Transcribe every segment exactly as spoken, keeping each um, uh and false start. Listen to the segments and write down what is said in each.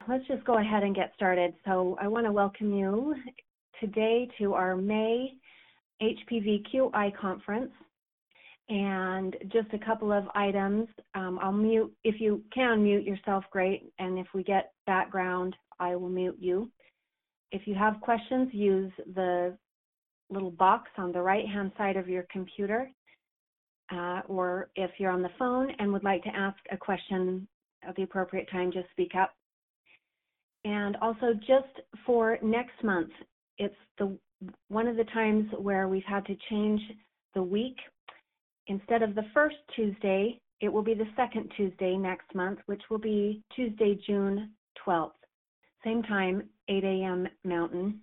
let's just go ahead and get started. So I want to welcome you today to our May H P V Q I conference. And just a couple of items. Um, I'll mute, if you can mute yourself, great. And if we get background, I will mute you. If you have questions, use the little box on the right-hand side of your computer. Uh, or if you're on the phone and would like to ask a question at the appropriate time, just speak up. And also just for next month, it's the one of the times where we've had to change the week. Instead of the first Tuesday, it will be the second Tuesday next month, which will be Tuesday, June twelfth. Same time, eight A M Mountain.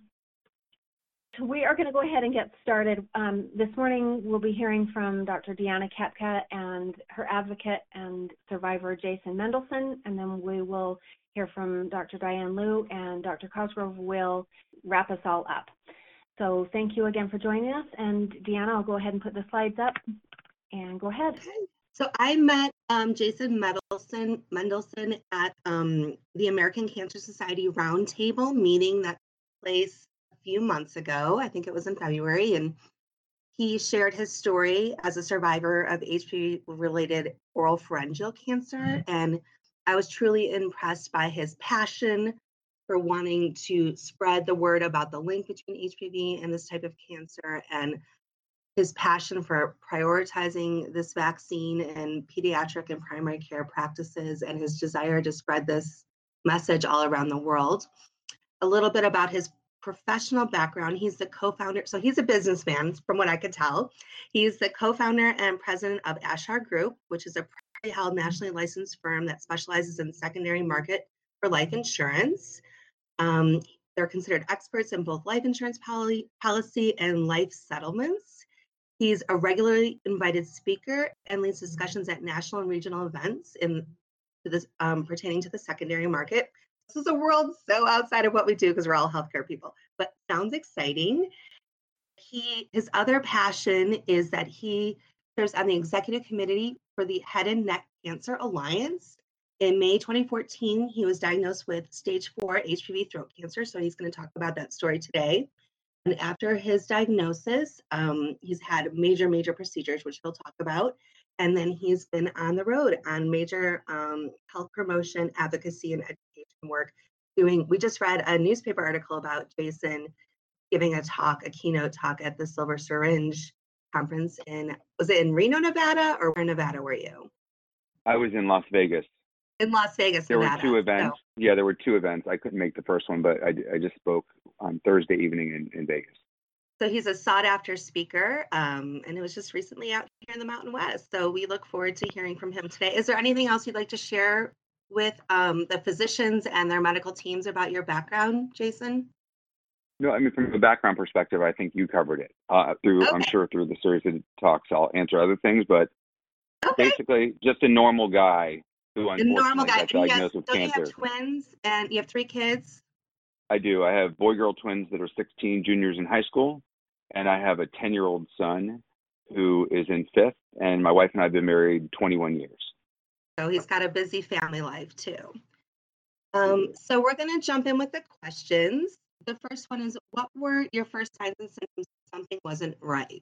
So we are going to go ahead and get started. Um, this morning, we'll be hearing from Doctor Deanna Kepka and her advocate and survivor, Jason Mendelson, and then we will hear from Doctor Diane Liu, and Doctor Cosgrove will wrap us all up. So thank you again for joining us, and Deanna, I'll go ahead and put the slides up, and go ahead. Okay. So I met um, Jason Mendelson, Mendelson at um, the American Cancer Society Roundtable meeting that took place a few months ago. I think it was in February, and he shared his story as a survivor of H P V-related oral pharyngeal cancer, and I was truly impressed by his passion for wanting to spread the word about the link between H P V and this type of cancer, and his passion for prioritizing this vaccine in pediatric and primary care practices, and his desire to spread this message all around the world. A little bit about his professional background. He's the co-founder, so he's a businessman from what I could tell. He's the co-founder and president of Ashar Group, which is a privately held nationally licensed firm that specializes in secondary market for life insurance. Um, they're considered experts in both life insurance policy, policy and life settlements. He's a regularly invited speaker and leads discussions at national and regional events in to this, um, pertaining to the secondary market. This is a world so outside of what we do because we're all healthcare people, but sounds exciting. He, his other passion is that he serves on the executive committee for the Head and Neck Cancer Alliance. In May twenty fourteen, he was diagnosed with stage four H P V throat cancer, so he's going to talk about that story today. And after his diagnosis, um, he's had major, major procedures, which he'll talk about. And then he's been on the road on major um, health promotion, advocacy, and education work. Doing. We just read a newspaper article about Jason giving a talk, a keynote talk at the Silver Syringe conference in, was it in Reno, Nevada, or where in Nevada were you? I was in Las Vegas. In Las Vegas, there Nevada. There were two events. So. Yeah, there were two events. I couldn't make the first one, but I, I just spoke on Thursday evening in, in Vegas. So he's a sought-after speaker, um, and it was just recently out here in the Mountain West. So we look forward to hearing from him today. Is there anything else you'd like to share with um, the physicians and their medical teams about your background, Jason? No, I mean, from a background perspective, I think you covered it. Uh, through, okay. I'm sure through the series of talks, I'll answer other things, but okay. Basically just a normal guy who unfortunately a normal guy. got diagnosed with cancer. You have twins and you have three kids? I do. I have boy-girl twins that are sixteen, juniors in high school, and I have a ten-year-old son who is in fifth, and my wife and I have been married twenty-one years. So he's got a busy family life too. Um, so we're going to jump in with the questions. The first one is, what were your first signs and symptoms that something wasn't right?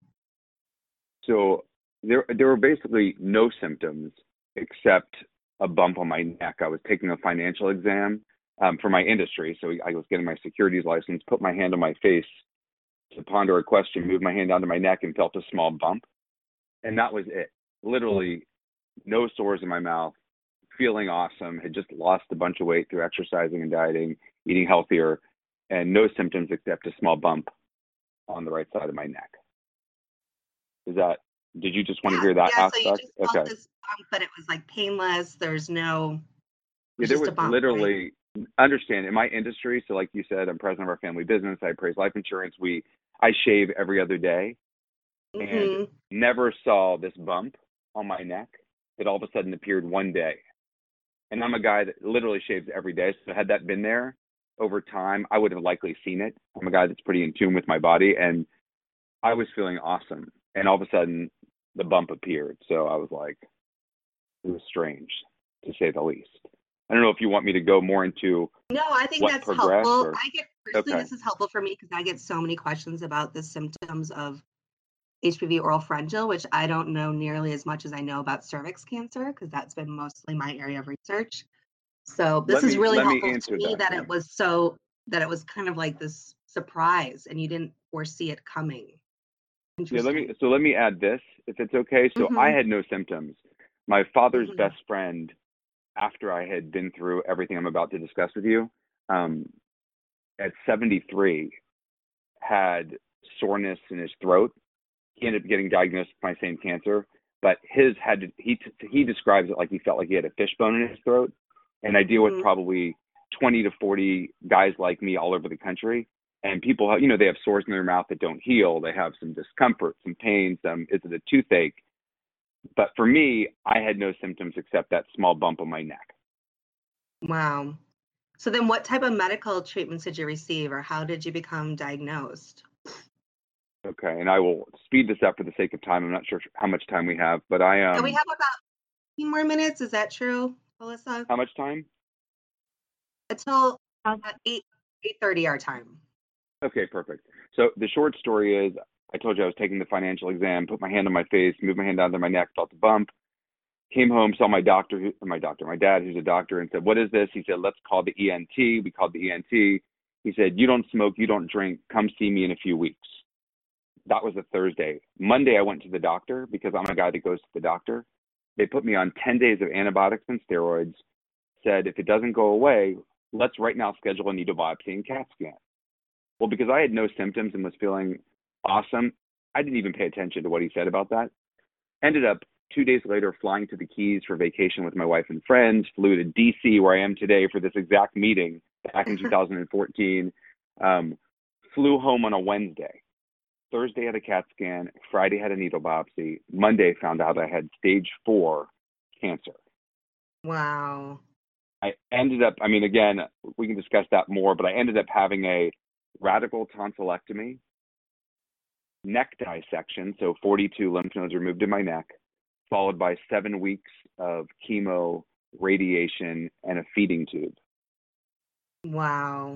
So there, there were basically no symptoms except a bump on my neck. I was taking a financial exam um, for my industry. So I was getting my securities license, put my hand on my face to ponder a question, moved my hand onto my neck and felt a small bump. And that was it. Literally no sores in my mouth, feeling awesome, had just lost a bunch of weight through exercising and dieting, eating healthier, and no symptoms except a small bump on the right side of my neck. Is that, did you just want yeah, to hear that yeah, aspect? So you just felt okay. this bump, but it was like painless. There's no, yeah, there was bump, literally, right? Understand, in my industry, so like you said, I'm president of our family business. I appraise life insurance. We, I shave every other day, mm-hmm. and never saw this bump on my neck that all of a sudden appeared one day. And I'm a guy that literally shaves every day. So had that been there over time, I would have likely seen it. I'm a guy that's pretty in tune with my body, and I was feeling awesome. And all of a sudden, the bump appeared. So I was like, it was strange, to say the least. I don't know if you want me to go more into No, I think what that's progressed helpful. or I get personally, okay. this is helpful for me because I get so many questions about the symptoms of H P V oral pharyngeal, which I don't know nearly as much as I know about cervix cancer because that's been mostly my area of research. So this Let is me really let me helpful to answer me that that it then. was so that it was kind of like this surprise and you didn't foresee it coming. Yeah, let me Interesting. so let me add this, if it's okay. So I Mhm. had no symptoms. My father's Mhm. best friend, after I had been through everything I'm about to discuss with you, um, at seventy-three, had soreness in his throat. He ended up getting diagnosed with my same cancer, but his had to, he he describes it like he felt like he had a fishbone in his throat. And I deal with Mhm. probably twenty to forty guys like me all over the country, and people have, you know, they have sores in their mouth that don't heal. They have some discomfort, some pain, some is it a toothache? But for me, I had no symptoms except that small bump on my neck. Wow. So then what type of medical treatments did you receive or how did you become diagnosed? Okay, and I will speed this up for the sake of time. I'm not sure how much time we have, but I And we um, have about fifteen more minutes. Is that true, Alyssa? how much time? Until Uh, uh, eight eight thirty our time. Okay, perfect. So the short story is, I told you I was taking the financial exam, put my hand on my face, moved my hand down to my neck, felt a bump, came home, saw my doctor, who, my doctor, my dad, who's a doctor, and said, "What is this?" He said, "Let's call the E N T." We called the E N T. He said, "You don't smoke, you don't drink. Come see me in a few weeks." That was a Thursday. Monday, I went to the doctor because I'm a guy that goes to the doctor. They put me on ten days of antibiotics and steroids, said, if it doesn't go away, let's right now schedule a needle biopsy and CAT scan. Well, because I had no symptoms and was feeling awesome, I didn't even pay attention to what he said about that. Ended up two days later flying to the Keys for vacation with my wife and friends, flew to D C where I am today for this exact meeting back in two thousand fourteen, um, flew home on a Wednesday. Thursday had a CAT scan, Friday had a needle biopsy, Monday found out I had stage four cancer. Wow. I ended up, I mean, again, we can discuss that more, but I ended up having a radical tonsillectomy, neck dissection, so forty-two lymph nodes removed in my neck, followed by seven weeks of chemo, radiation, and a feeding tube. Wow.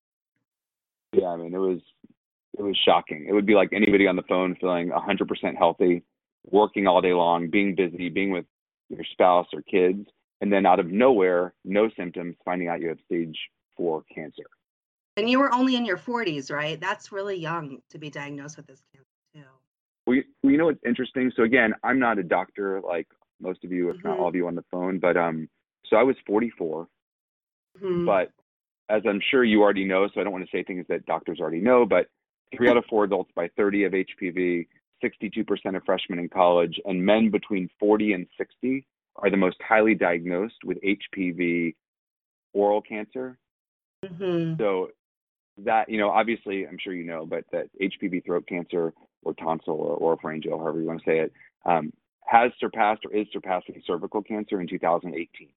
Yeah, I mean, it was it was shocking. It would be like anybody on the phone feeling one hundred percent healthy, working all day long, being busy, being with your spouse or kids, and then out of nowhere, no symptoms, finding out you have stage four cancer. And you were only in your forties, right? That's really young to be diagnosed with this cancer too. Well, you, well, you know what's interesting? So again, I'm not a doctor like most of you, if not Mhm. all of you on the phone, but um, so I was forty-four, Mhm. but as I'm sure you already know, so I don't want to say things that doctors already know, but three out of four adults by thirty have H P V, sixty-two percent of freshmen in college, and men between forty and sixty are the most highly diagnosed with H P V oral cancer. Mhm. So that, you know, obviously, I'm sure you know, but that H P V throat cancer or tonsil or oropharyngeal, however you want to say it, um, has surpassed or is surpassing cervical cancer in two thousand eighteen.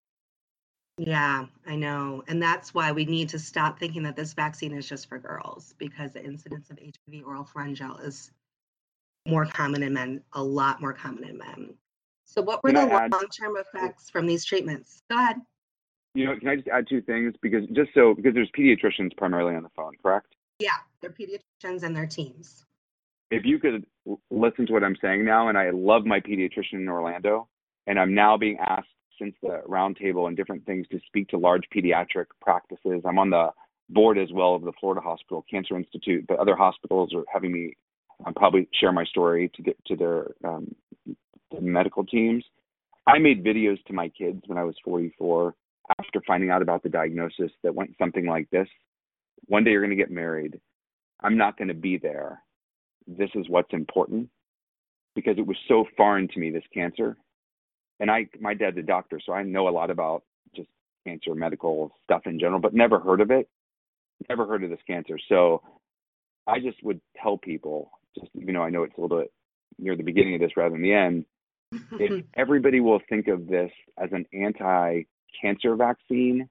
Yeah, I know. And that's why we need to stop thinking that this vaccine is just for girls because the incidence of H P V oral pharyngeal is more common in men, a lot more common in men. So what were Can I the add, long-term effects from these treatments? Go ahead. you know, can I just add two things? Because just so, because there's pediatricians primarily on the phone, correct? Yeah, they're pediatricians and their teams. If you could l- listen to what I'm saying now, and I love my pediatrician in Orlando, and I'm now being asked since the roundtable and different things to speak to large pediatric practices. I'm on the board as well of the Florida Hospital Cancer Institute, but other hospitals are having me um, probably share my story to get to their um, medical teams. I made videos to my kids when I was forty-four after finding out about the diagnosis that went something like this. One day you're going to get married. I'm not going to be there. This is what's important, because it was so foreign to me, this cancer. And I, my dad's a doctor, so I know a lot about just cancer, medical stuff in general, but never heard of it, never heard of this cancer. So I just would tell people, just even though I know it's a little bit near the beginning of this rather than the end, if everybody will think of this as an anti-cancer vaccine,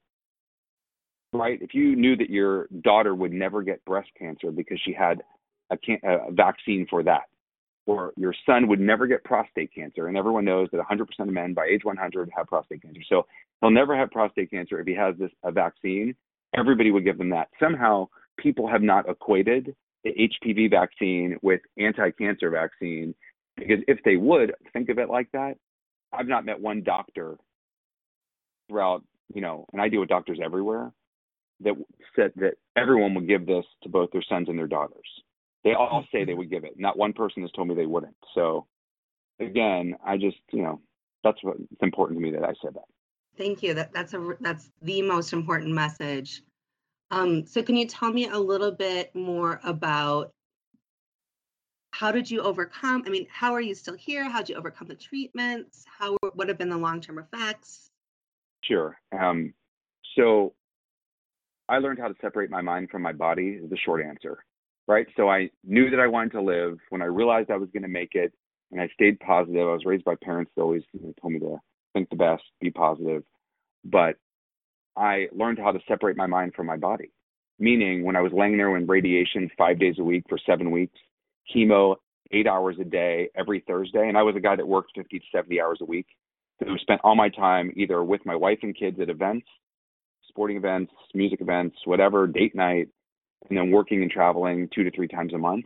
right? If you knew that your daughter would never get breast cancer because she had a, can- a vaccine for that, or your son would never get prostate cancer. And everyone knows that one hundred percent of men by age one hundred have prostate cancer. So he'll never have prostate cancer if he has this a vaccine. Everybody would give them that. Somehow people have not equated the H P V vaccine with anti-cancer vaccine, because if they would think of it like that, I've not met one doctor throughout, you know, and I deal with doctors everywhere, that said that everyone would give this to both their sons and their daughters. They all say they would give it. Not one person has told me they wouldn't. So again, I just, you know, that's what it's important to me that I said that. Thank you. That that's a that's the most important message. Um, so can you tell me a little bit more about how did you overcome? I mean, how are you still here? How did you overcome the treatments? How what have been the long-term effects? Sure. Um, so I learned how to separate my mind from my body is the short answer, right? So I knew that I wanted to live. When I realized I was going to make it, and I stayed positive. I was raised by parents that always, you know, told me to think the best, be positive. But I learned how to separate my mind from my body, meaning when I was laying there in radiation five days a week for seven weeks, chemo eight hours a day every Thursday. And I was a guy that worked fifty to seventy hours a week. So I spent all my time either with my wife and kids at events, sporting events, music events, whatever, date night, and then working and traveling two to three times a month.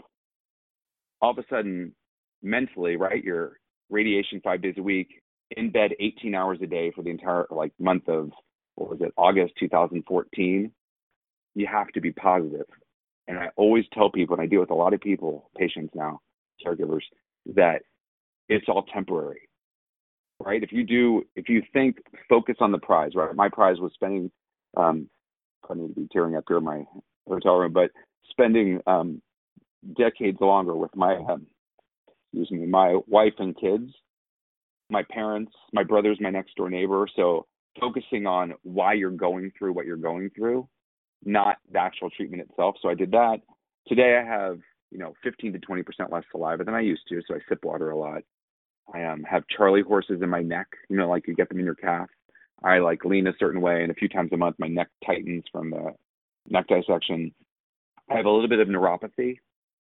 All of a sudden, mentally, right, you're radiation five days a week, in bed eighteen hours a day for the entire like month of, what was it, August two thousand fourteen. You have to be positive. And I always tell people, and I deal with a lot of people, patients now, caregivers, that it's all temporary, right? If you do, if you think, focus on the prize, right? My prize was spending, um, I need to be tearing up here in my hotel room, but spending um, decades longer with my, um, excuse me, my wife and kids, my parents, my brother's my next door neighbor. So focusing on why you're going through what you're going through, not the actual treatment itself. So I did that. Today I have, you know, fifteen to twenty percent less saliva than I used to. So I sip water a lot. I um, have Charlie horses in my neck, you know, like you get them in your calf. I like lean a certain way, and a few times a month my neck tightens from the neck dissection. I have a little bit of neuropathy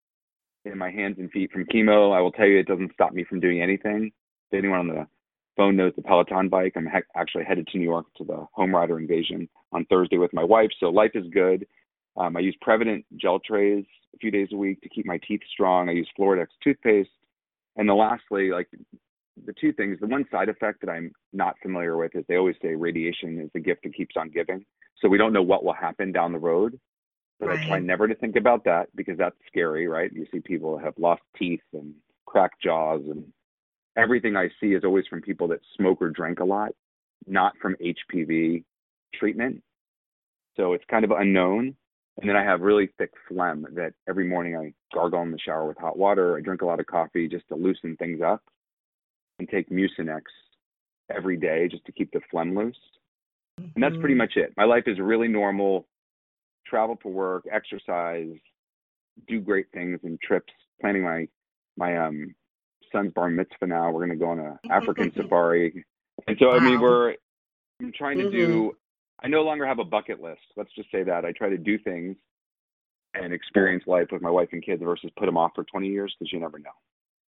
in my hands and feet from chemo. I will tell you, it doesn't stop me from doing anything. If anyone on the phone knows the Peloton bike, I'm he- actually headed to New York to the Home Rider Invasion on Thursday with my wife. So life is good. Um, I use Prevident gel trays a few days a week to keep my teeth strong. I use Floridex toothpaste. And then lastly, like the two things, the one side effect that I'm not familiar with is they always say radiation is the gift that keeps on giving. So we don't know what will happen down the road. But right. I try never to think about that because that's scary, right? You see people have lost teeth and cracked jaws, and everything I see is always from people that smoke or drink a lot, not from H P V treatment. So it's kind of unknown. And then I have really thick phlegm that every morning I gargle in the shower with hot water. I drink a lot of coffee just to loosen things up, and take Mucinex every day just to keep the phlegm loose. Mm-hmm. And that's pretty much it. My life is really normal. Travel for work, exercise, do great things and trips, planning my my um son's bar mitzvah now. We're going to go on an African safari. And so, wow. I mean, we're I'm trying to mm-hmm. do, I no longer have a bucket list. Let's just say that. I try to do things and experience life with my wife and kids versus put them off for twenty years, because you never know.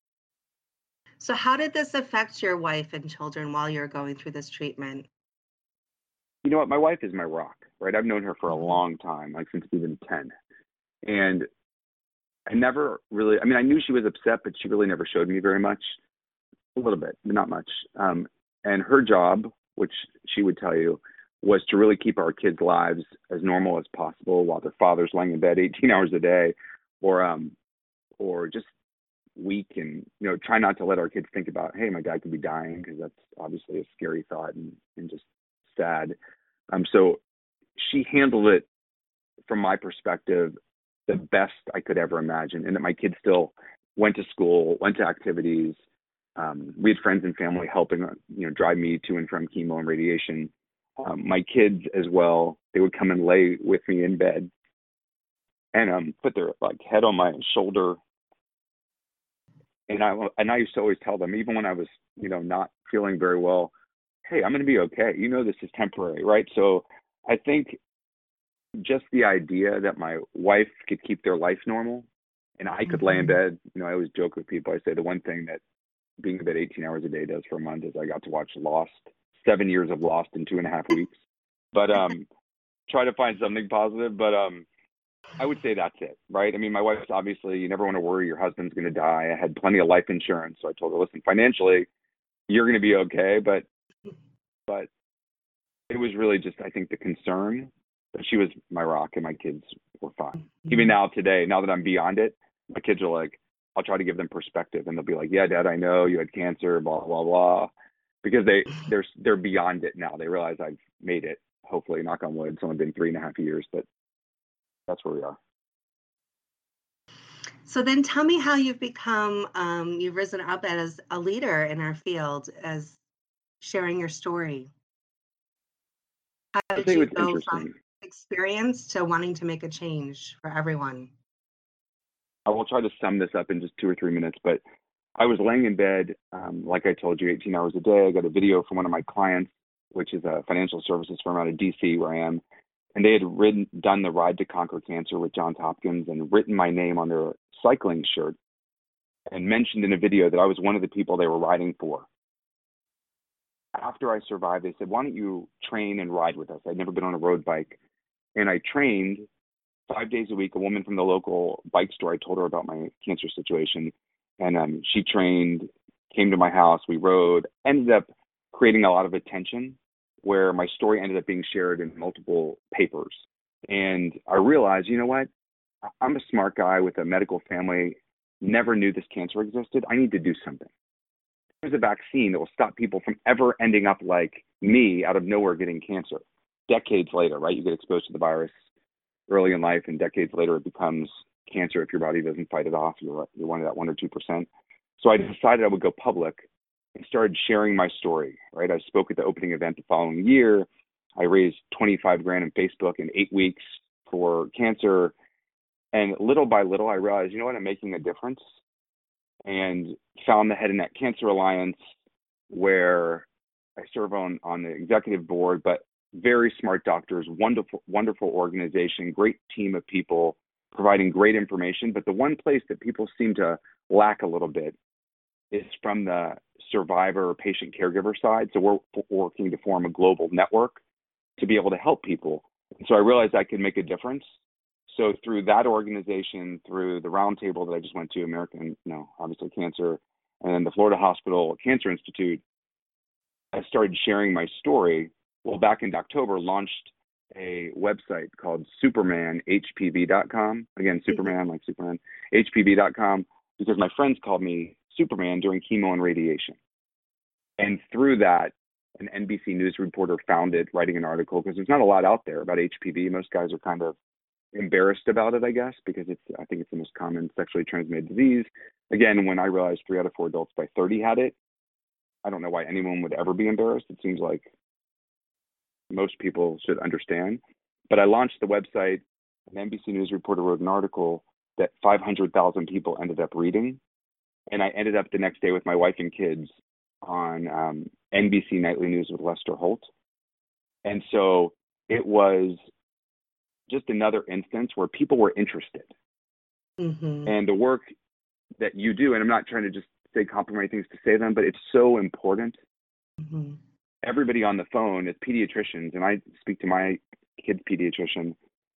So how did this affect your wife and children while you're going through this treatment? You know what? My wife is my rock, right? I've known her for a long time, like since we've been ten. And I never really, I mean, I knew she was upset, but she really never showed me very much. A little bit, but not much. Um, and her job, which she would tell you, was to really keep our kids' lives as normal as possible while their father's laying in bed eighteen hours a day, or um, or just weak, and you know, try not to let our kids think about, hey, my dad could be dying, because that's obviously a scary thought and, and just sad. Um, so she handled it from my perspective the best I could ever imagine, and that my kids still went to school, went to activities. Um, we had friends and family helping, you know, drive me to and from chemo and radiation. Um, my kids as well, they would come and lay with me in bed and um, put their like head on my shoulder. And I and I used to always tell them, even when I was, you know, not feeling very well, hey, I'm going to be okay. You know, this is temporary, right? So I think just the idea that my wife could keep their life normal And I could lay in bed. You know, I always joke with people. I say the one thing that being in bed eighteen hours a day does for a month is I got to watch Lost, seven years of Lost in two and a half weeks. But um, try to find something positive. But um, I would say that's it, right? I mean, my wife's obviously, you never want to worry your husband's going to die. I had plenty of life insurance. So I told her, listen, financially, you're going to be okay. But, but it was really just, I think, the concern. But she was my rock and my kids were fine. Even now today, now that I'm beyond it, my kids are like, I'll try to give them perspective and they'll be like, yeah, Dad, I know you had cancer, blah, blah, blah. Because they, they're, they're beyond it now. They realize I've made it, hopefully, knock on wood. It's only been three and a half years, but that's where we are. So then tell me how you've become, um, you've risen up as a leader in our field, as sharing your story. How I did think you it's go interesting. from experience to wanting to make a change for everyone? I will try to sum this up in just two or three minutes, but I was laying in bed, um, like I told you, eighteen hours a day. I got a video from one of my clients, which is a financial services firm out of D C where I am. And they had written, done the Ride to Conquer Cancer with Johns Hopkins and written my name on their cycling shirt and mentioned in a video that I was one of the people they were riding for. After I survived, they said, why don't you train and ride with us? I'd never been on a road bike. And I trained five days a week. A woman from the local bike store, I told her about my cancer situation. And um, she trained, came to my house, we rode, ended up creating a lot of attention where my story ended up being shared in multiple papers. And I realized, you know what? I'm a smart guy with a medical family, never knew this cancer existed. I need to do something. There's a vaccine that will stop people from ever ending up like me out of nowhere getting cancer. Decades later, right? You get exposed to the virus early in life, and decades later it becomes cancer if your body doesn't fight it off. You're, you're one of that one or two percent. So I decided I would go public and started sharing my story, right? I spoke at the opening event the following year. I raised twenty-five grand in Facebook in eight weeks for cancer. And little by little, I realized, you know what, I'm making a difference. And found the Head and Neck Cancer Alliance, where I serve on, on the executive board, but very smart doctors, wonderful, wonderful organization, great team of people providing great information. But the one place that people seem to lack a little bit is from the survivor or patient caregiver side. So we're working to form a global network to be able to help people. And so I realized I could make a difference. So through that organization, through the roundtable that I just went to, American, you know, obviously cancer, and then the Florida Hospital Cancer Institute, I started sharing my story. Well, back in October, launched a website called Superman H P V dot com. Again, Superman, like Superman, H P V dot com, because my friends called me Superman during chemo and radiation. And through that, an N B C News reporter found it, writing an article, because there's not a lot out there about H P V. Most guys are kind of embarrassed about it, I guess, because it's, I think it's the most common sexually transmitted disease. Again, when I realized three out of four adults by thirty had it, I don't know why anyone would ever be embarrassed. It seems like most people should understand. But I launched the website. An N B C News reporter wrote an article that five hundred thousand people ended up reading. And I ended up the next day with my wife and kids on um, N B C Nightly News with Lester Holt. And so it was just another instance where people were interested. Mm-hmm. And the work that you do, and I'm not trying to just say complimentary things to say them, but it's so important. Mm-hmm. Everybody on the phone is pediatricians, and I speak to my kid's pediatrician.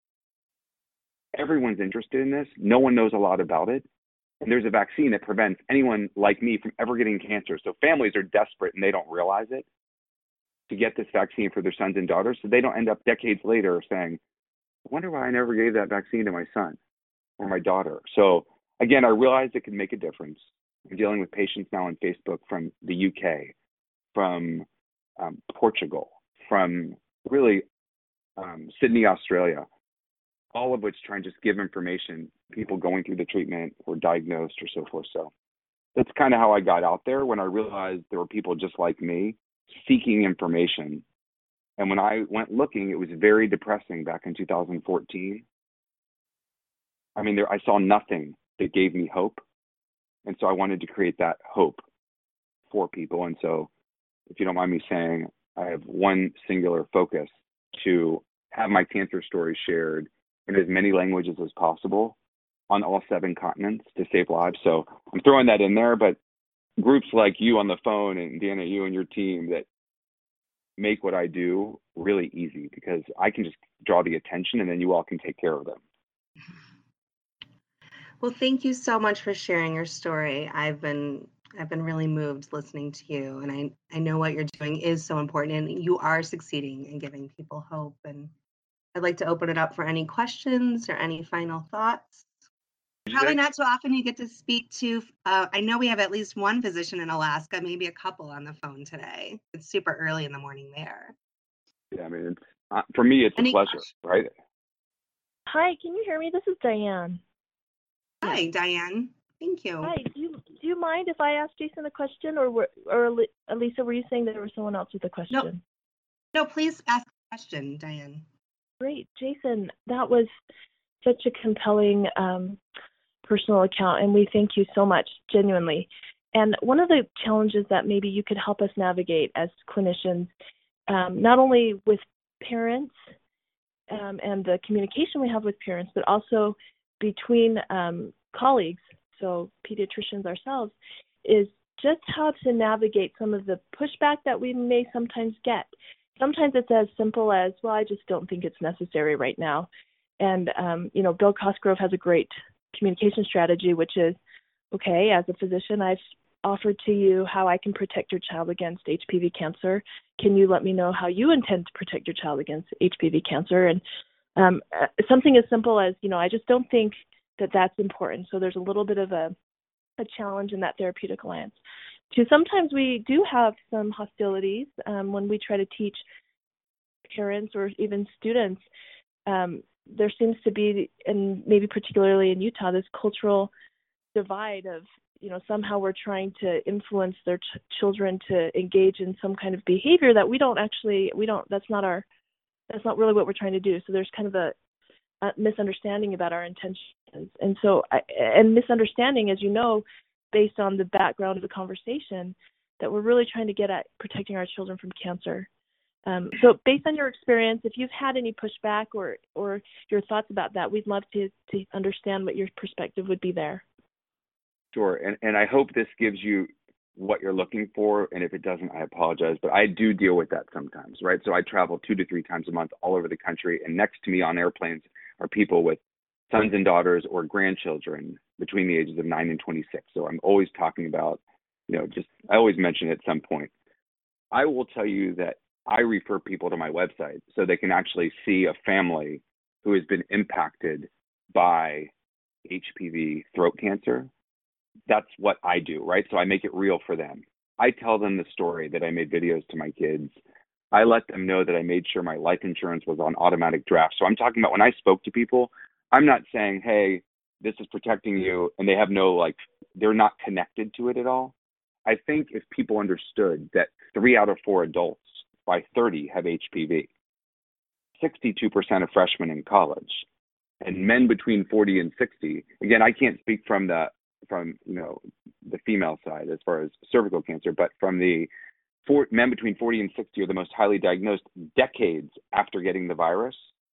Everyone's interested in this. No one knows a lot about it. And there's a vaccine that prevents anyone like me from ever getting cancer. So families are desperate, and they don't realize it, to get this vaccine for their sons and daughters, so they don't end up decades later saying, I wonder why I never gave that vaccine to my son or my daughter. So again, I realized it could make a difference. I'm dealing with patients now on Facebook from the U K, from um, Portugal, from really um, Sydney, Australia, all of which try and just give information, people going through the treatment or diagnosed or so forth. So that's kind of how I got out there, when I realized there were people just like me seeking information. And when I went looking, it was very depressing back in two thousand fourteen. I mean, there, I saw nothing that gave me hope. And so I wanted to create that hope for people. And so, if you don't mind me saying, I have one singular focus: to have my cancer story shared in as many languages as possible, on all seven continents to save lives. So I'm throwing that in there, but groups like you on the phone and Deanna, you and your team that make what I do really easy, because I can just draw the attention and then you all can take care of them. Well, thank you so much for sharing your story. I've been I've been really moved listening to you, and I I know what you're doing is so important, and you are succeeding in giving people hope. And I'd like to open it up for any questions or any final thoughts. Probably not so often you get to speak to, uh, I know we have at least one physician in Alaska, maybe a couple on the phone today. It's super early in the morning there. Yeah, I mean, it's, uh, for me, it's Any a pleasure, questions? right? Hi, can you hear me? This is Diane. Hi, Diane. Thank you. Hi, do you, do you mind if I ask Jason a question, or were, or Li- Lisa, were you saying there was someone else with a question? No, no, please ask a question, Diane. Great, Jason, that was such a compelling um, personal account, and we thank you so much, genuinely. And one of the challenges that maybe you could help us navigate as clinicians, um, not only with parents um, and the communication we have with parents, but also between um, colleagues, so pediatricians ourselves, is just how to navigate some of the pushback that we may sometimes get. Sometimes it's as simple as, well, I just don't think it's necessary right now. And, um, you know, Bill Cosgrove has a great communication strategy, which is, okay, as a physician, I've offered to you how I can protect your child against H P V cancer. Can you let me know how you intend to protect your child against H P V cancer? And um, something as simple as, you know, I just don't think that that's important. So there's a little bit of a, a challenge in that therapeutic alliance. To sometimes we do have some hostilities um, when we try to teach parents or even students. Um, there seems to be, and maybe particularly in Utah, this cultural divide of, you know, somehow we're trying to influence their ch- children to engage in some kind of behavior that we don't actually, we don't, that's not our, that's not really what we're trying to do. So there's kind of a, a misunderstanding about our intentions. And so, I, and misunderstanding, as you know, based on the background of the conversation, that we're really trying to get at protecting our children from cancer. Um, so based on your experience, if you've had any pushback or, or your thoughts about that, we'd love to, to understand what your perspective would be there. Sure. And, and I hope this gives you what you're looking for. And if it doesn't, I apologize. But I do deal with that sometimes, right? So I travel two to three times a month all over the country. And next to me on airplanes are people with sons and daughters or grandchildren between the ages of nine and twenty-six. So I'm always talking about, you know, just, I always mention it at some point. I will tell you that I refer people to my website so they can actually see a family who has been impacted by H P V throat cancer. That's what I do, right? So I make it real for them. I tell them the story that I made videos to my kids. I let them know that I made sure my life insurance was on automatic draft. So I'm talking about when I spoke to people, I'm not saying, hey, this is protecting you, and they have no, like, they're not connected to it at all. I think if people understood that three out of four adults by thirty have H P V, sixty-two percent of freshmen in college, and men between forty and sixty, again, I can't speak from the from you know the female side as far as cervical cancer, but from the four, men between forty and sixty are the most highly diagnosed decades after getting the virus.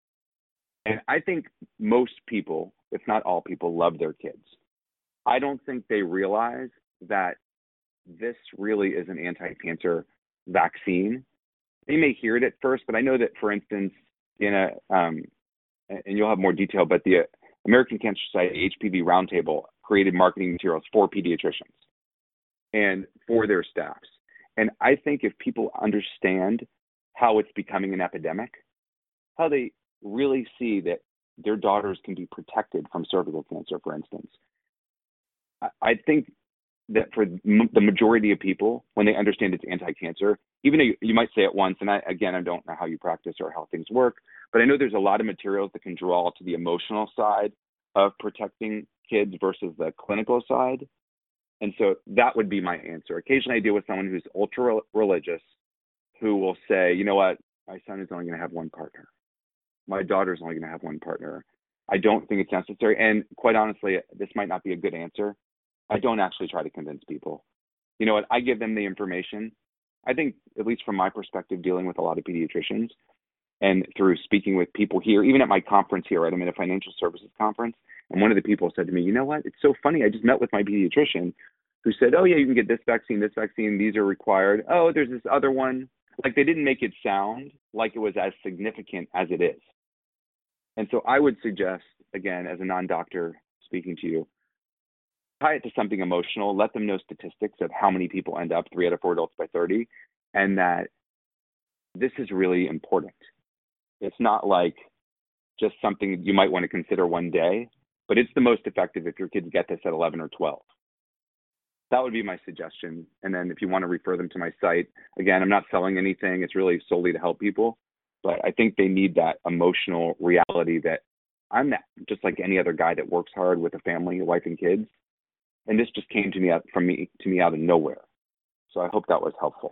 And I think most people, if not all people, love their kids. I don't think they realize that this really is an anti-cancer vaccine. They may hear it at first, but I know that, for instance, in a, um, and you'll have more detail, but the American Cancer Society H P V Roundtable created marketing materials for pediatricians and for their staffs. And I think if people understand how it's becoming an epidemic, how they really see that their daughters can be protected from cervical cancer, for instance, I, I think that for m- the majority of people, when they understand it's anti-cancer, even though you, you might say it once, and I, again, I don't know how you practice or how things work, but I know there's a lot of materials that can draw to the emotional side of protecting kids versus the clinical side. And so that would be my answer. Occasionally I deal with someone who's ultra religious who will say, you know what, my son is only going to have one partner. My daughter's only going to have one partner. I don't think it's necessary. And quite honestly, this might not be a good answer. I don't actually try to convince people. You know what, I give them the information. I think, at least from my perspective, dealing with a lot of pediatricians and through speaking with people here, even at my conference here, right? I'm in a financial services conference, And one of the people said to me, you know what? It's so funny. I just met with my pediatrician who said, oh, yeah, you can get this vaccine, this vaccine. These are required. Oh, there's this other one. Like they didn't make it sound like it was as significant as it is. And so I would suggest, again, as a non-doctor speaking to you, tie it to something emotional. Let them know statistics of how many people end up, three out of four adults by thirty, and that this is really important. It's not like just something you might want to consider one day, but it's the most effective if your kids get this at eleven or twelve. That would be my suggestion. And then if you want to refer them to my site, again, I'm not selling anything. It's really solely to help people. But I think they need that emotional reality that I'm not just like any other guy that works hard with a family, a wife and kids. And this just came to me out from me to me out of nowhere. So I hope that was helpful.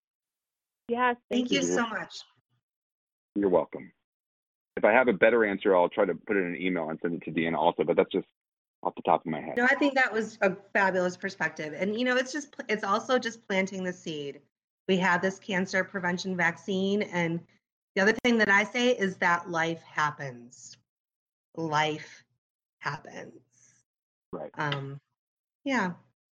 Yes, thank, thank you so much. You're welcome. If I have a better answer, I'll try to put it in an email and send it to Deanna also, but that's just off the top of my head. No, I think that was a fabulous perspective. And, you know, it's just, it's also just planting the seed. We have this cancer prevention vaccine. And the other thing that I say is that life happens. Life happens. Right. Um, yeah.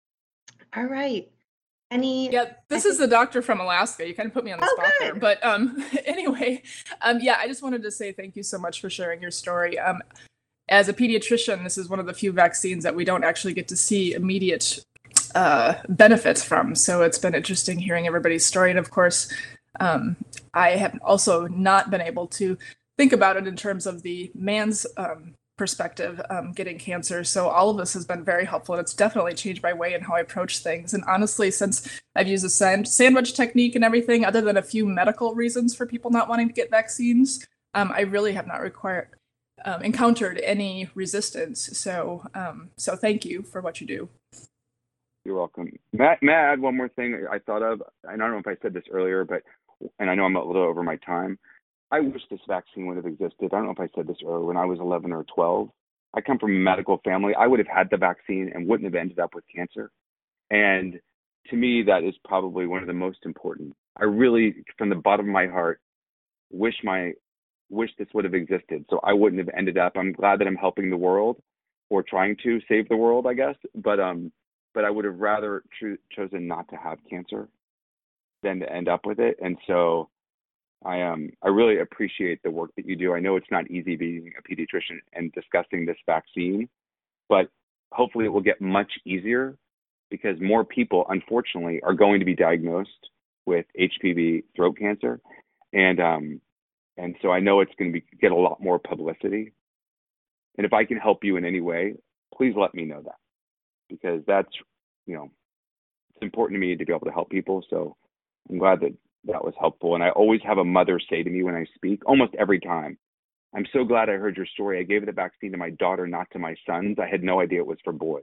All right. Any? Yeah, this I is the doctor from Alaska. You kind of put me on the oh, spot good. there. But um, anyway, um, yeah, I just wanted to say thank you so much for sharing your story. Um, as a pediatrician, this is one of the few vaccines that we don't actually get to see immediate uh, benefits from. So it's been interesting hearing everybody's story. And of course, um, I have also not been able to think about it in terms of the man's um, perspective, um, getting cancer. So all of this has been very helpful, and it's definitely changed my way and how I approach things. And honestly, since I've used the sand- sandwich technique and everything, other than a few medical reasons for people not wanting to get vaccines, um, I really have not required um, encountered any resistance. So, um, so thank you for what you do. You're welcome. Matt, may I add one more thing I thought of? I don't know if I said this earlier, but and I know I'm a little over my time. I wish this vaccine would have existed. I don't know if I said this earlier. When I was eleven or twelve, I come from a medical family. I would have had the vaccine and wouldn't have ended up with cancer. And to me, that is probably one of the most important. I really, from the bottom of my heart, wish my wish this would have existed, so I wouldn't have ended up. I'm glad that I'm helping the world, or trying to save the world, I guess. But um, but I would have rather cho- chosen not to have cancer than to end up with it. And so I um I really appreciate the work that you do. I know it's not easy being a pediatrician and discussing this vaccine, but hopefully it will get much easier because more people, unfortunately, are going to be diagnosed with H P V throat cancer, and um and so I know it's going to be get a lot more publicity. And if I can help you in any way, please let me know that, because that's, you know, it's important to me to be able to help people. So I'm glad that that was helpful. And I always have a mother say to me when I speak, almost every time, I'm so glad I heard your story. I gave the vaccine to my daughter, not to my sons. I had no idea it was for boys.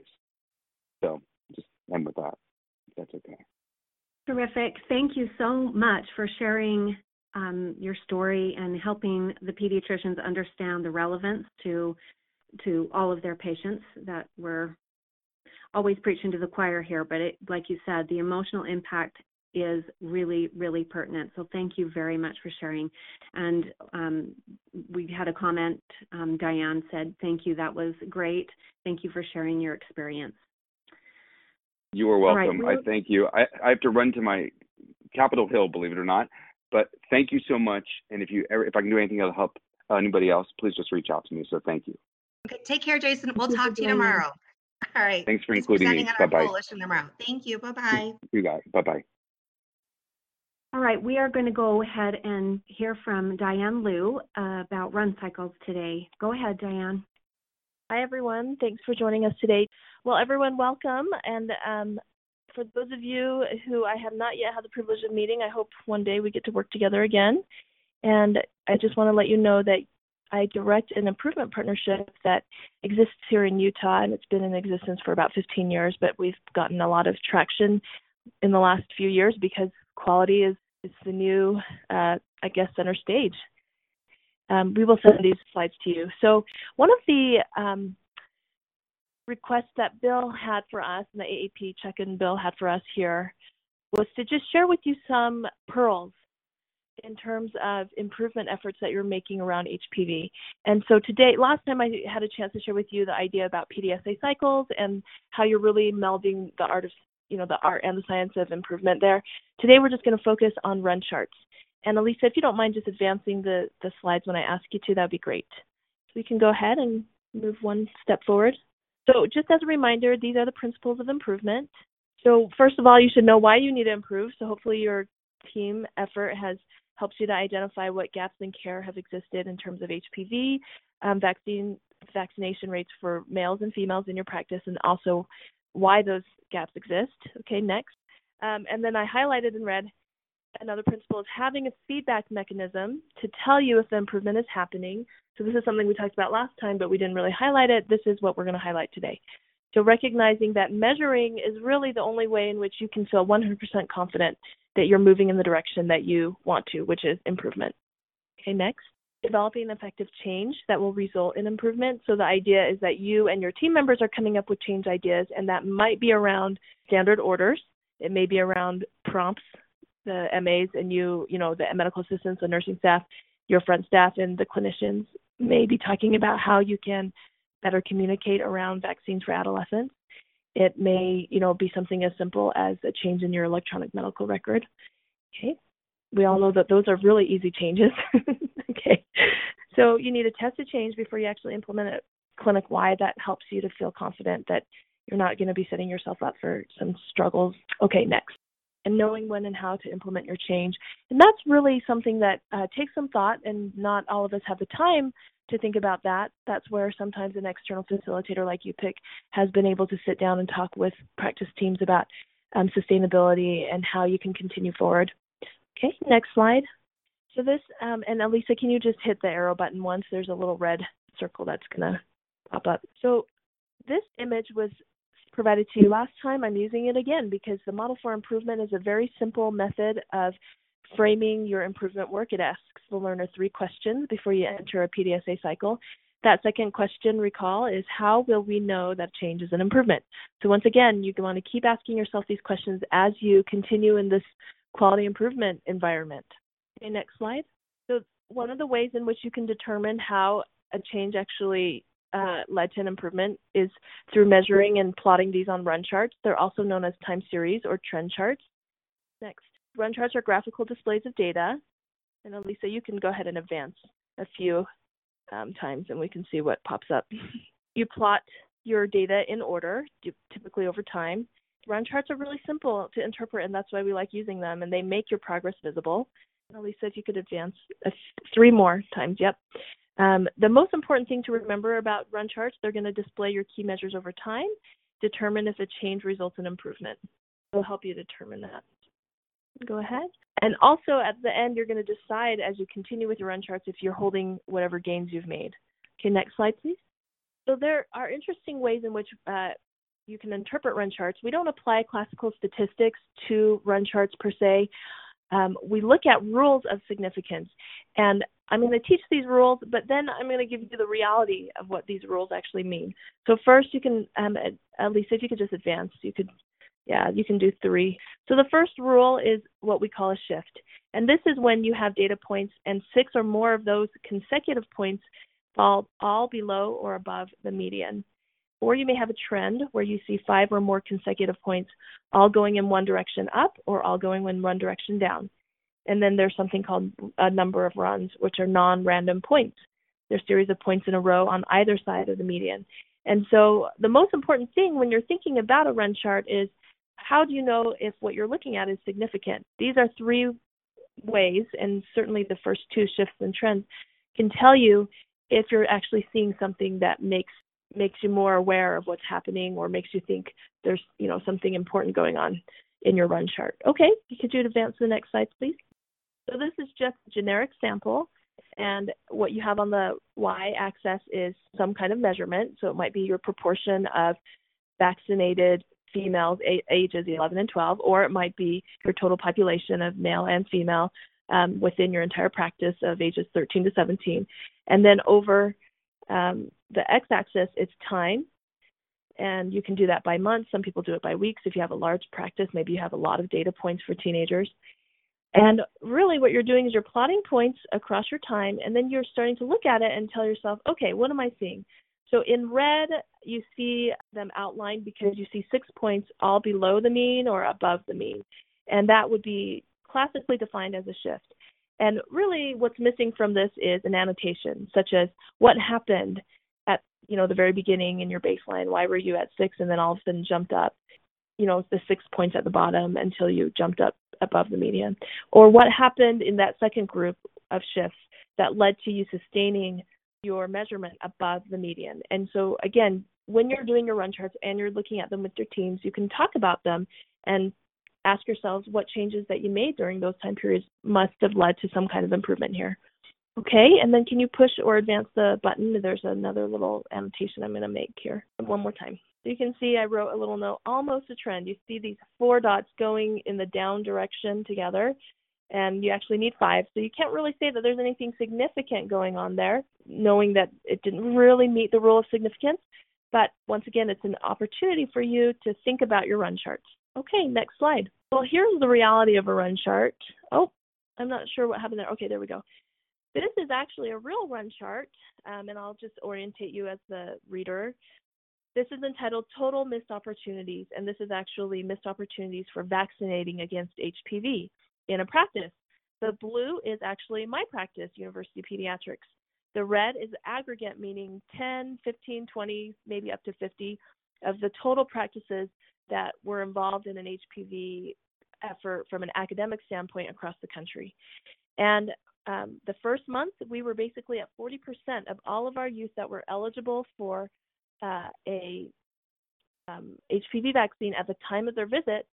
So just end with that, if that's okay. Terrific. Thank you so much for sharing um, your story and helping the pediatricians understand the relevance to to all of their patients. That we're always preaching to the choir here, but it, like you said, the emotional impact is really, really pertinent. So thank you very much for sharing. And um, we had a comment, um, Diane said, thank you, that was great. Thank you for sharing your experience. You are welcome. Right. I thank you. I, I have to run to my Capitol Hill, believe it or not, but thank you so much. And if you ever, if I can do anything to help anybody else, please just reach out to me. So thank you. Okay, take care, Jason. We'll talk to you tomorrow. All right. Thanks for including me. Bye bye. Bye-bye. Tomorrow. Thank you. Bye-bye. You got it. Bye-bye. All right, we are going to go ahead and hear from Diane Liu uh, about run cycles today. Go ahead, Diane. Hi, everyone. Thanks for joining us today. Well, everyone, welcome. And um, for those of you who I have not yet had the privilege of meeting, I hope one day we get to work together again. And I just want to let you know that I direct an improvement partnership that exists here in Utah, and it's been in existence for about fifteen years, but we've gotten a lot of traction in the last few years because quality is, is the new, uh, I guess, center stage. Um, we will send these slides to you. So one of the um, requests that Bill had for us, and the A A P check-in Bill had for us here, was to just share with you some pearls in terms of improvement efforts that you're making around H P V. And so today, last time I had a chance to share with you the idea about P D S A cycles and how you're really melding the art of, you know, the art and the science of improvement there. Today, we're just going to focus on run charts. And Elisa, if you don't mind just advancing the, the slides when I ask you to, that'd be great. So we can go ahead and move one step forward. So just as a reminder, these are the principles of improvement. So first of all, you should know why you need to improve. So hopefully your team effort has helps you to identify what gaps in care have existed in terms of H P V, um, vaccine vaccination rates for males and females in your practice, and also why those gaps exist. Okay, next. Um, and then I highlighted in red another principle is having a feedback mechanism to tell you if the improvement is happening. So this is something we talked about last time, but we didn't really highlight it. This is what we're going to highlight today. So recognizing that measuring is really the only way in which you can feel one hundred percent confident that you're moving in the direction that you want to, which is improvement. Okay, next. Developing effective change that will result in improvement. So the idea is that you and your team members are coming up with change ideas, and that might be around standard orders. It may be around prompts, the M As and you, you know, the medical assistants, the nursing staff, your front staff, and the clinicians may be talking about how you can better communicate around vaccines for adolescents. It may, you know, be something as simple as a change in your electronic medical record. Okay. We all know that those are really easy changes. Okay. So you need to test a change before you actually implement it clinic-wide. That helps you to feel confident that you're not going to be setting yourself up for some struggles. Okay, next. And knowing when and how to implement your change. And that's really something that uh, takes some thought, and not all of us have the time to think about that. That's where sometimes an external facilitator like you pick has been able to sit down and talk with practice teams about um, sustainability and how you can continue forward. Okay, next slide. So this, um, and Elisa, can you just hit the arrow button once? There's a little red circle that's gonna pop up. So this image was provided to you last time. I'm using it again because the model for improvement is a very simple method of framing your improvement work. It asks the learner three questions before you enter a P D S A cycle. That second question, recall, is how will we know that change is an improvement? So once again, you want to keep asking yourself these questions as you continue in this quality improvement environment. Okay, next slide. So one of the ways in which you can determine how a change actually uh, led to an improvement is through measuring and plotting these on run charts. They're also known as time series or trend charts. Next. Run charts are graphical displays of data. And Elisa, you can go ahead and advance a few um, times and we can see what pops up. You plot your data in order, typically over time. Run charts are really simple to interpret, and that's why we like using them, and they make your progress visible. And Elisa, if you could advance a th three more times, yep. Um, the most important thing to remember about run charts, they're going to display your key measures over time, determine if a change results in improvement. It'll help you determine that. Go ahead. And also at the end, you're going to decide as you continue with your run charts if you're holding whatever gains you've made. Okay, next slide, please. So there are interesting ways in which uh, you can interpret run charts. We don't apply classical statistics to run charts per se. Um, we look at rules of significance. And I'm going to teach these rules, but then I'm going to give you the reality of what these rules actually mean. So first, you can, um, at least if you could just advance, you could Yeah, you can do three. So the first rule is what we call a shift. And this is when you have data points and six or more of those consecutive points fall all below or above the median. Or you may have a trend where you see five or more consecutive points all going in one direction up or all going in one direction down. And then there's something called a number of runs, which are non-random points. They're a series of points in a row on either side of the median. And so the most important thing when you're thinking about a run chart is, how do you know if what you're looking at is significant? These are three ways, and certainly the first two, shifts and trends, can tell you if you're actually seeing something that makes makes you more aware of what's happening or makes you think there's, you know, something important going on in your run chart. Okay, could you advance to the next slide, please? So this is just a generic sample, and what you have on the y-axis is some kind of measurement. So it might be your proportion of vaccinated females ages eleven and twelve, or it might be your total population of male and female um, within your entire practice of ages thirteen to seventeen. And then over um, the x-axis, it's time. And you can do that by month. Some people do it by weeks. If you have a large practice, maybe you have a lot of data points for teenagers. And really what you're doing is you're plotting points across your time, and then you're starting to look at it and tell yourself, okay, what am I seeing? So in red, you see them outlined because you see six points all below the mean or above the mean. And that would be classically defined as a shift. And really what's missing from this is an annotation, such as what happened at, you know, the very beginning in your baseline. Why were you at six and then all of a sudden jumped up, you know, the six points at the bottom until you jumped up above the median? Or what happened in that second group of shifts that led to you sustaining your measurement above the median? And so again, when you're doing your run charts and you're looking at them with your teams, you can talk about them and ask yourselves what changes that you made during those time periods must have led to some kind of improvement here. Okay, and then can you push or advance the button? There's another little annotation I'm going to make here one more time. So you can see I wrote a little note, almost a trend. You see these four dots going in the down direction together, and you actually need five. So you can't really say that there's anything significant going on there, knowing that it didn't really meet the rule of significance. But once again, it's an opportunity for you to think about your run charts. Okay, next slide. Well, here's the reality of a run chart. Oh, I'm not sure what happened there. Okay, there we go. This is actually a real run chart, um, and I'll just orientate you as the reader. This is entitled Total Missed Opportunities, and this is actually missed opportunities for vaccinating against H P V in a practice. The blue is actually my practice, University of Pediatrics. The red is aggregate, meaning ten, fifteen, twenty, maybe up to fifty of the total practices that were involved in an H P V effort from an academic standpoint across the country. And um, the first month, we were basically at forty percent of all of our youth that were eligible for uh, a um, H P V vaccine at the time of their visit,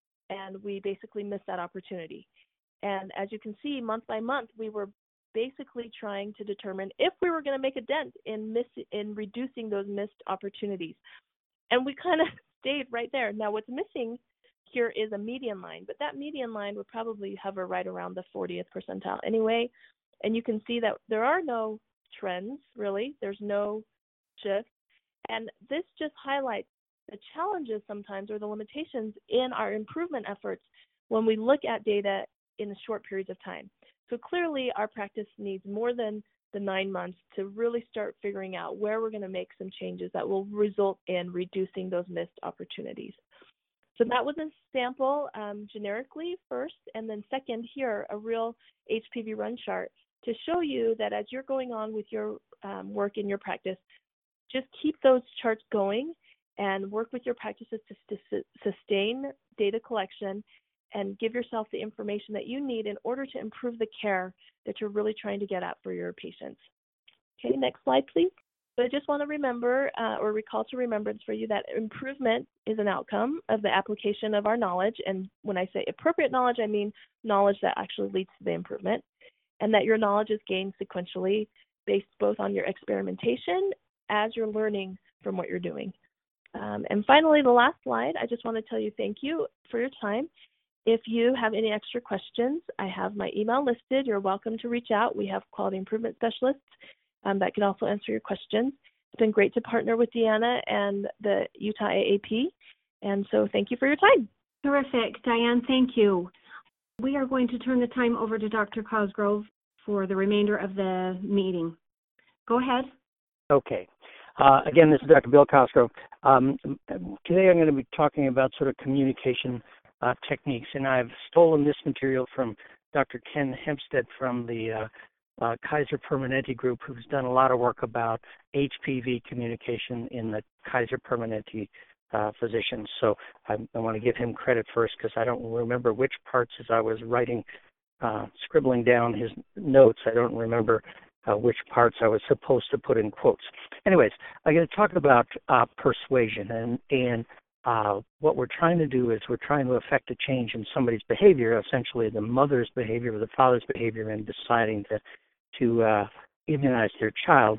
and we basically missed that opportunity. And as you can see, month by month, we were basically trying to determine if we were going to make a dent in miss in reducing those missed opportunities. And we kind of stayed right there. Now, what's missing here is a median line, but that median line would probably hover right around the fortieth percentile anyway. And you can see that there are no trends, really. There's no shift. And this just highlights the challenges sometimes, or the limitations in our improvement efforts when we look at data in short periods of time. So clearly, our practice needs more than the nine months to really start figuring out where we're going to make some changes that will result in reducing those missed opportunities. So that was a sample um, generically first, and then second here, a real H P V run chart to show you that as you're going on with your um, work in your practice, just keep those charts going and work with your practices to, to sustain data collection and give yourself the information that you need in order to improve the care that you're really trying to get at for your patients. Okay, next slide, please. So I just want to remember uh, or recall to remembrance for you that improvement is an outcome of the application of our knowledge. And when I say appropriate knowledge, I mean knowledge that actually leads to the improvement, and that your knowledge is gained sequentially based both on your experimentation as you're learning from what you're doing. Um, and finally, the last slide, I just want to tell you thank you for your time. If you have any extra questions, I have my email listed. You're welcome to reach out. We have quality improvement specialists um, that can also answer your questions. It's been great to partner with Deanna and the Utah A A P. And so thank you for your time. Terrific. Diane, thank you. We are going to turn the time over to Doctor Cosgrove for the remainder of the meeting. Go ahead. Okay. Uh, again, this is Doctor Bill Cosgrove. Um, today I'm going to be talking about sort of communication uh, techniques, and I've stolen this material from Doctor Ken Hempstead from the uh, uh, Kaiser Permanente group, who's done a lot of work about H P V communication in the Kaiser Permanente uh, physicians. So I, I want to give him credit first because I don't remember which parts as I was writing, uh, scribbling down his notes. I don't remember Uh, which parts I was supposed to put in quotes. Anyways, I'm going to talk about uh, persuasion, and, and uh, what we're trying to do is we're trying to affect a change in somebody's behavior, essentially the mother's behavior or the father's behavior in deciding to, to uh, immunize their child.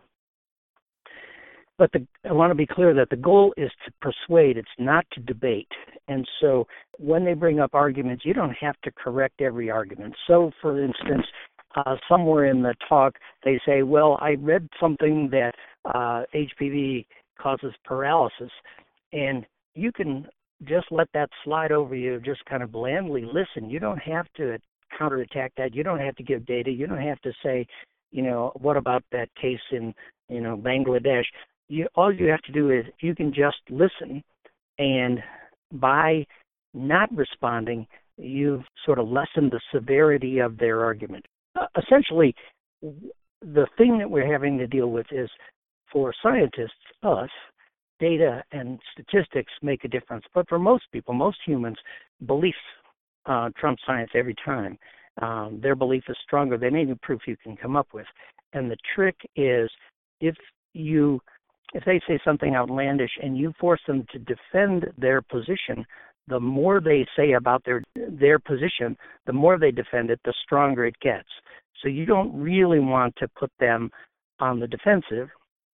But the, I want to be clear that the goal is to persuade, it's not to debate. And so when they bring up arguments, you don't have to correct every argument. So, for instance, Uh, somewhere in the talk, they say, well, I read something that uh, H P V causes paralysis, and you can just let that slide over you, just kind of blandly listen. You don't have to counterattack that. You don't have to give data. You don't have to say, you know, what about that case in, you know, Bangladesh? You, all you have to do is you can just listen, and by not responding, you've sort of lessened the severity of their argument. Uh, essentially, the thing that we're having to deal with is, for scientists, us, data and statistics make a difference. But for most people, most humans, beliefs uh, trump science every time. Um, their belief is stronger than any proof you can come up with. And the trick is, if you, if they say something outlandish and you force them to defend their position, the more they say about their their position, the more they defend it, the stronger it gets. So you don't really want to put them on the defensive,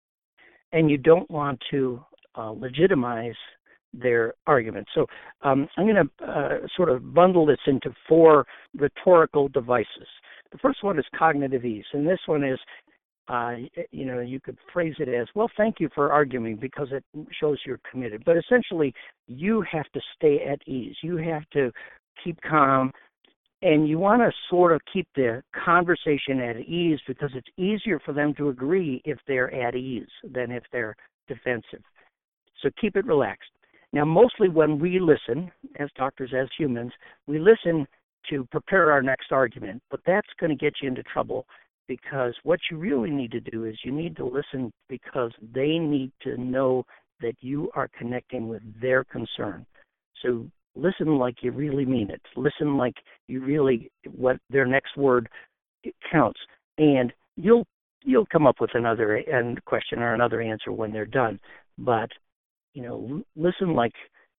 and you don't want to uh, legitimize their argument. So um, I'm going to uh, sort of bundle this into four rhetorical devices. The first one is cognitive ease, and this one is, uh, you know, you could phrase it as, well, thank you for arguing, because it shows you're committed. But essentially, you have to stay at ease. You have to keep calm, and you want to sort of keep the conversation at ease, because it's easier for them to agree if they're at ease than if they're defensive. So keep it relaxed. Now, mostly when we listen, as doctors, as humans, we listen to prepare our next argument, but that's going to get you into trouble, because what you really need to do is you need to listen because they need to know that you are connecting with their concern. So listen like you really mean it. Listen like you really, what their next word counts. And you'll you'll come up with another and question or another answer when they're done. But, you know, listen like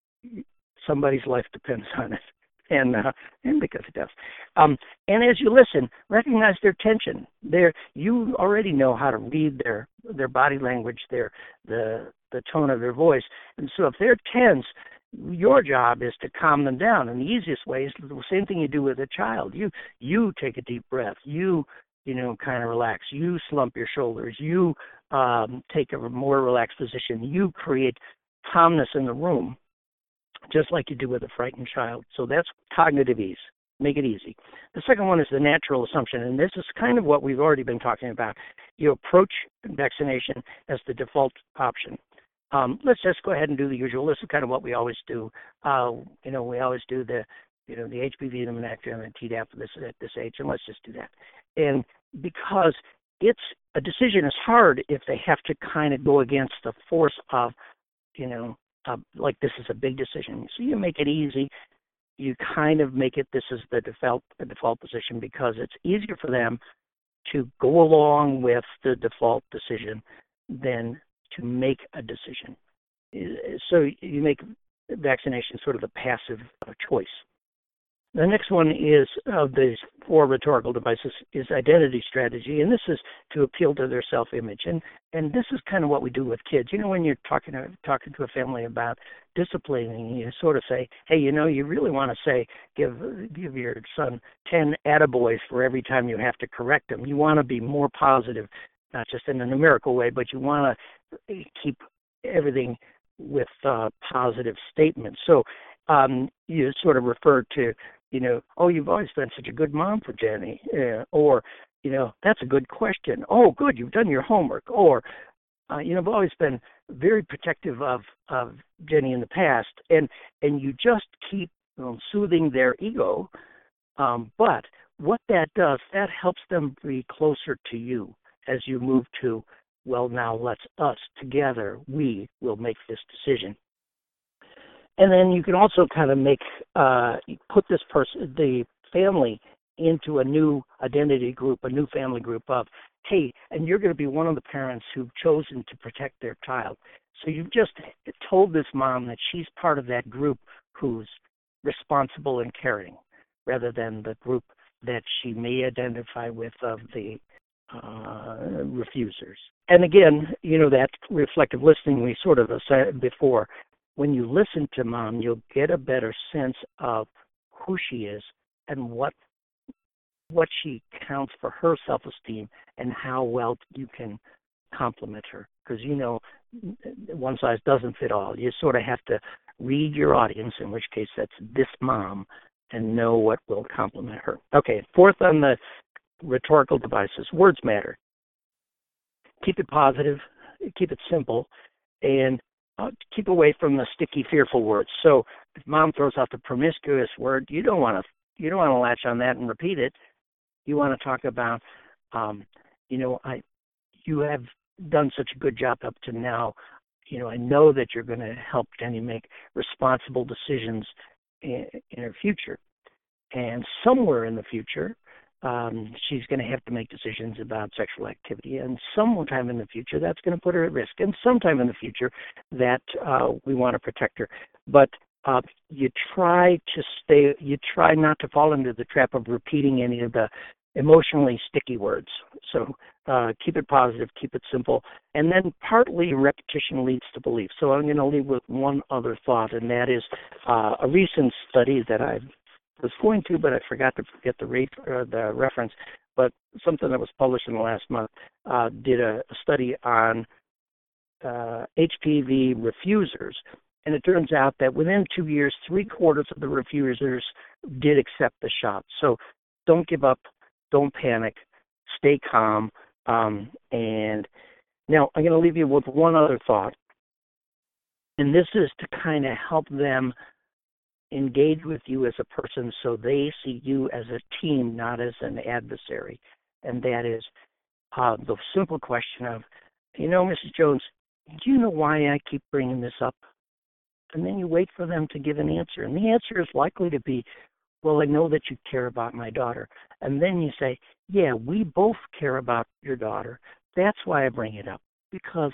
somebody's life depends on it. And uh, and because it does. Um, and as you listen, recognize their tension. Their, you already know how to read their their body language, their the the tone of their voice. And so if they're tense, your job is to calm them down. And the easiest way is the same thing you do with a child. You you take a deep breath. You you know kind of relax. You slump your shoulders. You um, take a more relaxed position. You create calmness in the room, just like you do with a frightened child. So that's cognitive ease. Make it easy. The second one is the natural assumption, and this is kind of what we've already been talking about. You approach vaccination as the default option. Um, let's just go ahead and do the usual. This is kind of what we always do. Uh, you know, we always do the, you know, the H P V, the menachem, and Tdap at this, at this age, and let's just do that. And because it's, a decision is hard if they have to kind of go against the force of, you know, Uh, like this is a big decision. So you make it easy. You kind of make it, this is the default, the default position, because it's easier for them to go along with the default decision than to make a decision. So you make vaccination sort of the passive uh, choice. The next one is of uh, these four rhetorical devices is identity strategy, and this is to appeal to their self-image. And and this is kind of what we do with kids. You know, when you're talking to talking to a family about disciplining, you sort of say, hey, you know, you really want to say give give your son ten attaboys for every time you have to correct him. You want to be more positive, not just in a numerical way, but you want to keep everything with uh, positive statements. So um, you sort of refer to, you know, oh, you've always been such a good mom for Jenny, uh, or, you know, that's a good question. Oh, good, you've done your homework. Or, uh, you know, I've always been very protective of, of Jenny in the past. And, and you just keep you know, soothing their ego. Um, but what that does, that helps them be closer to you as you move to, well, now let's us together, we will make this decision. And then you can also kind of make, uh, put this person, the family, into a new identity group, a new family group of, hey, and you're going to be one of the parents who've chosen to protect their child. So you've just told this mom that she's part of that group who's responsible and caring, rather than the group that she may identify with of the uh, refusers. And again, you know, that reflective listening we sort of said before. When you listen to mom, you'll get a better sense of who she is and what what she counts for her self-esteem and how well you can compliment her. Because, you know, one size doesn't fit all. You sort of have to read your audience, in which case that's this mom, and know what will compliment her. Okay, fourth on the rhetorical devices, words matter. Keep it positive, keep it simple, and uh, keep away from the sticky, fearful words. So if mom throws out the promiscuous word, you don't want to you don't want to latch on that and repeat it. You want to talk about, um, you know, I, you have done such a good job up to now. You know, I know that you're going to help Jenny make responsible decisions in, in her future. And somewhere in the future, um, she's going to have to make decisions about sexual activity. And sometime in the future, that's going to put her at risk. And sometime in the future, that uh, we want to protect her. But uh, you try to stay, you try not to fall into the trap of repeating any of the emotionally sticky words. So uh, keep it positive, keep it simple. And then partly repetition leads to belief. So I'm going to leave with one other thought, and that is uh, a recent study that I was going to, but I forgot to get the, re- uh, the reference, but something that was published in the last month uh, did a, a study on uh, H P V refusers. And it turns out that within two years, three quarters of the refusers did accept the shot. So don't give up. Don't panic. Stay calm. Um, and now I'm going to leave you with one other thought. And this is to kind of help them engage with you as a person so they see you as a team, not as an adversary. And that is uh, the simple question of, you know, Missus Jones, do you know why I keep bringing this up? And then you wait for them to give an answer. And the answer is likely to be, well, I know that you care about my daughter. And then you say, yeah, we both care about your daughter. That's why I bring it up, because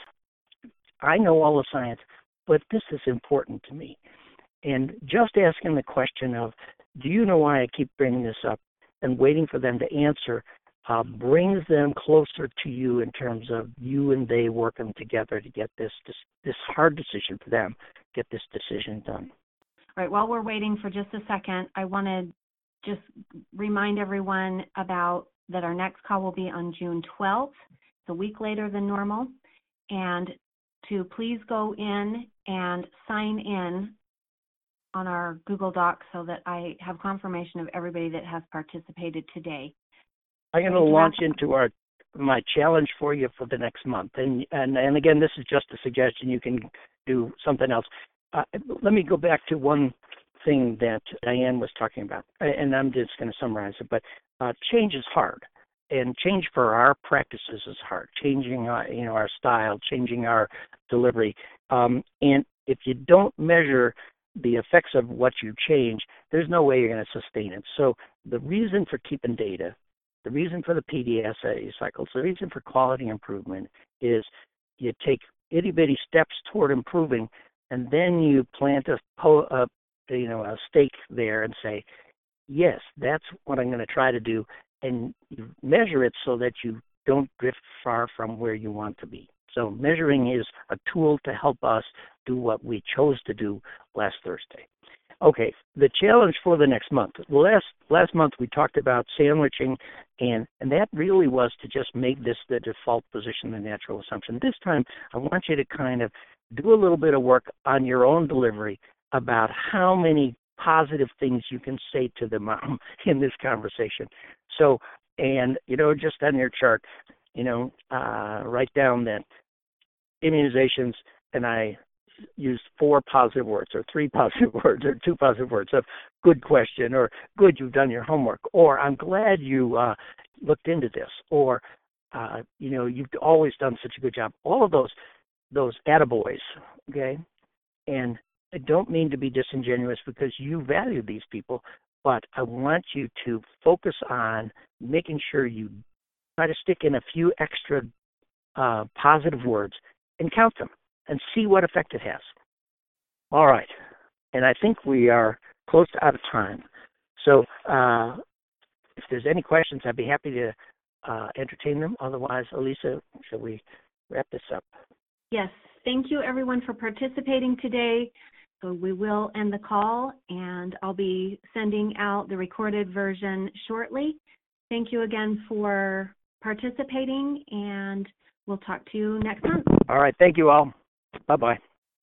I know all the science, but this is important to me. And just asking the question of, do you know why I keep bringing this up, and waiting for them to answer uh, brings them closer to you in terms of you and they working together to get this, this, this hard decision for them, get this decision done. All right, while we're waiting for just a second, I want to just remind everyone about that our next call will be on June twelfth. It's a week later than normal. And to please go in and sign in on our Google Docs so that I have confirmation of everybody that has participated today. I'm going to launch into our my challenge for you for the next month. And, and, and again, this is just a suggestion. You can do something else. Uh, let me go back to one thing that Diane was talking about, and I'm just going to summarize it, but uh, change is hard, and change for our practices is hard, changing our, you know, our style, changing our delivery, um, and if you don't measure the effects of what you change, there's no way you're going to sustain it. So the reason for keeping data, the reason for the P D S A cycles, the reason for quality improvement is you take itty-bitty steps toward improving, and then you plant a, po- a you know, a stake there and say, yes, that's what I'm going to try to do, and you measure it so that you don't drift far from where you want to be. So measuring is a tool to help us do what we chose to do last Thursday. Okay, the challenge for the next month. Last last month we talked about sandwiching, and, and that really was to just make this the default position, the natural assumption. This time I want you to kind of do a little bit of work on your own delivery about how many positive things you can say to the mom in this conversation. So, and, you know, just on your chart, you know, uh, write down that immunizations, and I used four positive words or three positive words or two positive words of good question, or good, you've done your homework, or I'm glad you uh, looked into this, or, uh, you know, you've always done such a good job. All of those, those attaboys, okay? And I don't mean to be disingenuous because you value these people, but I want you to focus on making sure you try to stick in a few extra uh, positive words and count them and see what effect it has. All right. And I think we are close to out of time. So uh, if there's any questions, I'd be happy to uh, entertain them. Otherwise, Elisa, shall we wrap this up? Yes. Thank you, everyone, for participating today. So we will end the call, and I'll be sending out the recorded version shortly. Thank you again for participating, and we'll talk to you next month. All right. Thank you all. Bye-bye.